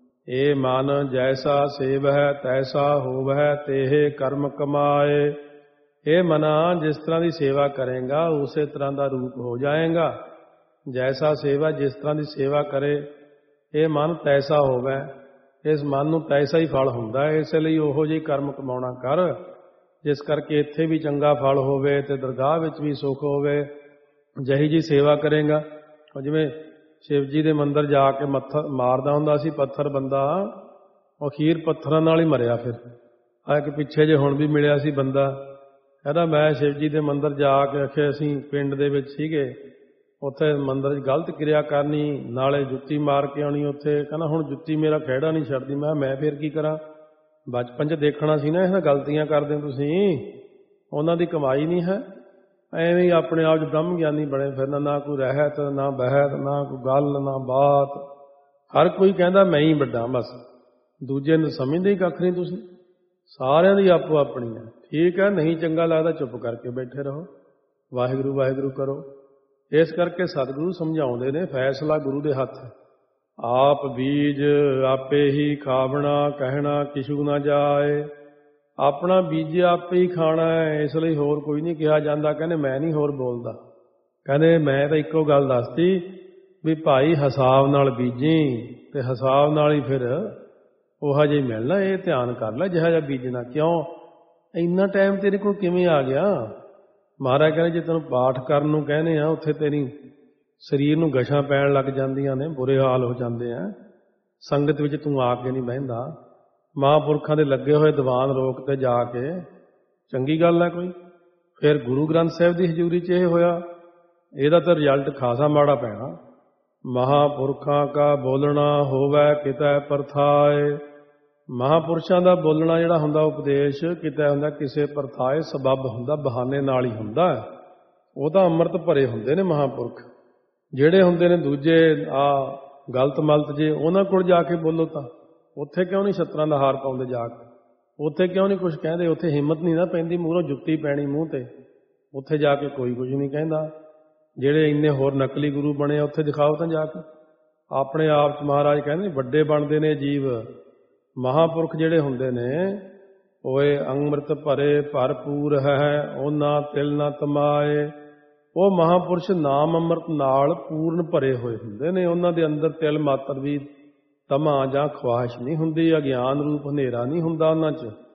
ਇਹ ਮਨ ਜੈਸਾ ਸੇਵਹਿ ਤੈਸਾ ਹੋਵਹਿ ਤੇਹੇ ਕਰਮ ਕਮਾਏ। ਇਹ ਮਨਾ ਜਿਸ ਤਰ੍ਹਾਂ ਦੀ ਸੇਵਾ ਕਰੇਗਾ ਉਸੇ ਤਰ੍ਹਾਂ ਦਾ ਰੂਪ ਹੋ ਜਾਏਗਾ। ਜੈਸਾ ਸੇਵਾ, ਜਿਸ ਤਰ੍ਹਾਂ ਦੀ ਸੇਵਾ ਕਰੇ। ਇਹ ਮਨ ਤੈਸਾ ਹੋਵੇ, ਇਸ ਮਨ ਨੂੰ ਤੈਸਾ ਹੀ ਫਲ ਹੁੰਦਾ ਹੈ। ਇਸ ਲਈ ਉਹੋ ਜਿਹੀ ਕਰਮ ਕਮਾਉਣਾ ਕਰ ਜਿਸ ਕਰਕੇ ਇੱਥੇ ਵੀ ਚੰਗਾ ਫਲ ਹੋਵੇ ਤੇ ਦਰਗਾਹ ਵਿੱਚ ਵੀ ਸੁੱਖ ਹੋਵੇ। ਜਿਹੀ ਜੀ ਸੇਵਾ ਕਰੇਗਾ। ਜਿਵੇਂ ਸ਼ਿਵ ਜੀ ਦੇ ਮੰਦਰ ਜਾ ਕੇ ਮੱਥਾ ਮਾਰਦਾ ਹੁੰਦਾ ਸੀ ਪੱਥਰ ਬੰਦਾ, ਉਹ ਅਖੀਰ ਪੱਥਰਾਂ ਨਾਲ ਹੀ ਮਰਿਆ। ਫਿਰ ਆ ਇੱਕ ਪਿੱਛੇ ਜੇ ਹੁਣ ਵੀ ਮਿਲਿਆ ਸੀ ਬੰਦਾ, ਕਹਿੰਦਾ ਮੈਂ ਸ਼ਿਵ ਜੀ ਦੇ ਮੰਦਰ ਜਾ ਕੇ ਆਖੇ ਅਸੀਂ ਪਿੰਡ ਦੇ ਵਿੱਚ ਸੀਗੇ, ਉੱਥੇ ਮੰਦਰ 'ਚ ਗਲਤ ਕਿਰਿਆ ਕਰਨੀ, ਨਾਲੇ ਜੁੱਤੀ ਮਾਰ ਕੇ ਆਉਣੀ ਉੱਥੇ। ਕਹਿੰਦਾ ਹੁਣ ਜੁੱਤੀ ਮੇਰਾ ਖਹਿੜਾ ਨਹੀਂ ਛੱਡਦੀ। ਮੈਂ ਫਿਰ ਕੀ ਕਰਾਂ? ਬਚਪਨ 'ਚ ਦੇਖਣਾ ਸੀ ਨਾ, ਇਹ ਗਲਤੀਆਂ ਕਰਦੇ ਤੁਸੀਂ, ਉਹਨਾਂ ਦੀ ਕਮਾਈ ਨਹੀਂ ਹੈ। ਐਵੇਂ ਹੀ ਆਪਣੇ ਆਪ 'ਚ ਬ੍ਰਹਮ ਗਿਆਨੀ ਬਣੇ ਫਿਰਨਾ, ਨਾ ਕੋਈ ਰਹਿਤ ਨਾ ਬਹਿਤ, ਨਾ ਕੋਈ ਗੱਲ ਨਾ ਬਾਤ। ਹਰ ਕੋਈ ਕਹਿੰਦਾ ਮੈਂ ਹੀ ਵੱਡਾ, ਬਸ ਦੂਜੇ ਨੂੰ ਸਮਝਦੇ ਹੀ ਕੱਖ ਨਹੀਂ ਤੁਸੀਂ। ਸਾਰਿਆਂ ਦੀ ਆਪੋ ਆਪਣੀ ਹੈ। ਠੀਕ ਹੈ, ਨਹੀਂ ਚੰਗਾ ਲੱਗਦਾ ਚੁੱਪ ਕਰਕੇ ਬੈਠੇ ਰਹੋ, ਵਾਹਿਗੁਰੂ ਵਾਹਿਗੁਰੂ ਕਰੋ। ਇਸ ਕਰਕੇ ਸਤਿਗੁਰੂ ਸਮਝਾਉਂਦੇ ਨੇ ਫੈਸਲਾ ਗੁਰੂ ਦੇ ਹੱਥ। ਆਪ ਬੀਜ ਆਪੇ ਹੀ ਖਾਵਣਾ, ਕਹਿਣਾ ਕਿਛੂ ਨਾ ਜਾਏ। ਆਪਣਾ ਬੀਜ ਆਪੇ ਹੀ ਖਾਣਾ ਹੈ, ਇਸ ਲਈ ਹੋਰ ਕੋਈ ਨਹੀਂ ਕਿਹਾ ਜਾਂਦਾ। ਕਹਿੰਦੇ ਮੈਂ ਨਹੀਂ ਹੋਰ ਬੋਲਦਾ, ਕਹਿੰਦੇ ਮੈਂ ਤਾਂ ਇੱਕੋ ਗੱਲ ਦੱਸਤੀ ਵੀ ਭਾਈ ਹਿਸਾਬ ਨਾਲ ਬੀਜੀ ਤੇ ਹਿਸਾਬ ਨਾਲ ਹੀ ਫਿਰ ਉਹ ਜਿਹੀ ਮਿਲਣਾ। ਇਹ ਧਿਆਨ ਕਰ ਲੈ ਜਿਹਾ ਜਿਹਾ ਬੀਜਣਾ। ਕਿਉਂ ਇੰਨਾ ਟਾਈਮ ਤੇਰੇ ਕੋਲ ਕਿਵੇਂ ਆ ਗਿਆ? ਮਹਾਰਾਜ ਕਹਿੰਦੇ ਜੇ ਤੈਨੂੰ ਪਾਠ ਕਰਨ ਨੂੰ ਕਹਿੰਦੇ ਆ ਉੱਥੇ ਤੇਰੀ ਸਰੀਰ ਨੂੰ ਗਸ਼ਾਂ ਪੈਣ ਲੱਗ ਜਾਂਦੀਆਂ ਨੇ, ਬੁਰੇ ਹਾਲ ਹੋ ਜਾਂਦੇ ਆ। ਸੰਗਤ ਵਿੱਚ ਤੂੰ ਆ ਕੇ ਨਹੀਂ ਬਹਿੰਦਾ, ਮਹਾਂਪੁਰਖਾਂ ਦੇ ਲੱਗੇ ਹੋਏ ਦੀਵਾਨ ਰੋਕ ਤੇ ਜਾ ਕੇ, ਚੰਗੀ ਗੱਲ ਹੈ ਕੋਈ? ਫਿਰ ਗੁਰੂ ਗ੍ਰੰਥ ਸਾਹਿਬ ਦੀ ਹਜ਼ੂਰੀ 'ਚ ਇਹ ਹੋਇਆ, ਇਹਦਾ ਤਾਂ ਰਿਜ਼ਲਟ ਖਾਸਾ ਮਾੜਾ ਪੈਣਾ। ਮਹਾਂਪੁਰਖਾਂ ਕਾ ਬੋਲਣਾ ਹੋਵੇ ਕਿਤੇ ਪਰਥਾਏ। ਮਹਾਂਪੁਰਸ਼ਾਂ ਦਾ ਬੋਲਣਾ ਜਿਹੜਾ ਹੁੰਦਾ ਉਪਦੇਸ਼ ਕਿਤੇ ਹੁੰਦਾ ਕਿਸੇ ਪਰਥਾਏ, ਸਬੱਬ ਹੁੰਦਾ, ਬਹਾਨੇ ਨਾਲ ਹੀ ਹੁੰਦਾ। ਉਹ ਤਾਂ ਅੰਮ੍ਰਿਤ ਭਰੇ ਹੁੰਦੇ ਨੇ ਮਹਾਂਪੁਰਖ। ਜਿਹੜੇ ਹੁੰਦੇ ਨੇ ਦੂਜੇ ਆ ਗਲਤ ਮਲਤ ਜੇ, ਉਹਨਾਂ ਕੋਲ ਜਾ ਕੇ ਬੋਲੋ ਤਾਂ ਉੱਥੇ ਕਿਉਂ ਨਹੀਂ ਛੱਤਰਾਂ ਦਾ ਹਾਰ ਪਾਉਂਦੇ ਜਾ ਕੇ? ਉੱਥੇ ਕਿਉਂ ਨਹੀਂ ਕੁਛ ਕਹਿੰਦੇ? ਉੱਥੇ ਹਿੰਮਤ ਨਹੀਂ ਨਾ ਪੈਂਦੀ, ਮੂਹਰੋਂ ਜੁੱਤੀ ਪੈਣੀ ਮੂੰਹ ਤੇ। ਉੱਥੇ ਜਾ ਕੇ ਕੋਈ ਕੁਝ ਨਹੀਂ ਕਹਿੰਦਾ। ਜਿਹੜੇ ਇੰਨੇ ਹੋਰ ਨਕਲੀ ਗੁਰੂ ਬਣੇ ਆ ਉੱਥੇ ਦਿਖਾਓ ਤਾਂ ਜਾ ਕੇ। ਆਪਣੇ ਆਪ 'ਚ ਮਹਾਰਾਜ ਕਹਿੰਦੇ ਵੱਡੇ ਬਣਦੇ ਨੇ ਜੀਵ। ਮਹਾਂਪੁਰਖ ਜਿਹੜੇ ਹੁੰਦੇ ਨੇ ਓਏ ਅੰਮ੍ਰਿਤ ਭਰੇ ਭਰਪੂਰ ਹੈ, ਉਹਨਾਂ ਤਿਲ ਨਾ ਤਮਾਏ। ਉਹ ਮਹਾਂਪੁਰਸ਼ ਨਾਮ ਅੰਮ੍ਰਿਤ ਨਾਲ ਪੂਰਨ ਭਰੇ ਹੋਏ ਹੁੰਦੇ ਨੇ। ਉਹਨਾਂ ਦੇ ਅੰਦਰ ਤਿਲ ਮਾਤਰ ਵੀ ਤਮਾ ਜਾਂ ਖਵਾਹਿਸ਼ ਨਹੀਂ ਹੁੰਦੀ, ਅਗਿਆਨ ਰੂਪ ਹਨੇਰਾ ਨਹੀਂ ਹੁੰਦਾ ਉਹਨਾਂ 'ਚ।